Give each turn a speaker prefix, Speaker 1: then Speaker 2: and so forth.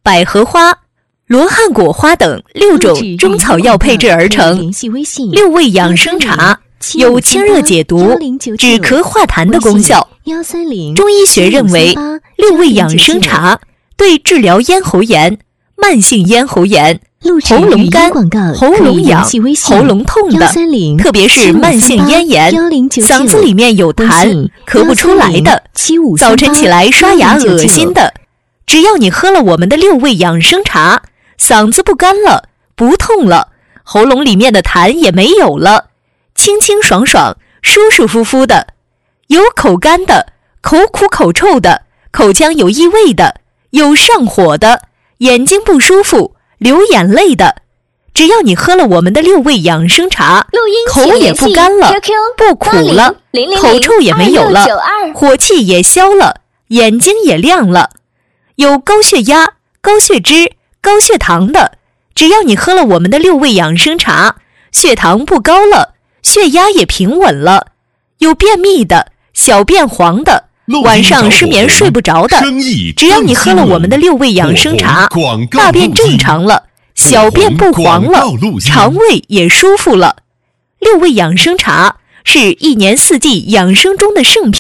Speaker 1: 百合花、罗汉果花等6种中草药配制而成。6味养生茶有清热解毒、止咳化痰的功效。中医学认为，6味养生茶对治疗咽喉炎、慢性咽喉炎、喉咙干、喉咙痒、喉咙痛的，特别是慢性咽炎、嗓子里面有痰、咳不出来的，早晨起来刷牙恶心的，只要你喝了我们的6味养生茶，嗓子不干了，不痛了，喉咙里面的痰也没有了，清清爽爽、舒舒服服的。有口干的、口苦口臭的、口腔有异味的、有上火的、眼睛不舒服、流眼泪的，只要你喝了我们的6味养生茶，口也不干了，不苦了，口臭也没有了，火气也消了，眼睛也亮了。有高血压、高血脂、高血糖的，只要你喝了我们的6味养生茶，血糖不高了，血压也平稳了。有便秘的、小便黄的、晚上失眠睡不着的，只要你喝了我们的6味养生茶，大便正常了，小便不黄了，肠胃也舒服了。6味养生茶是1年4季养生中的圣品。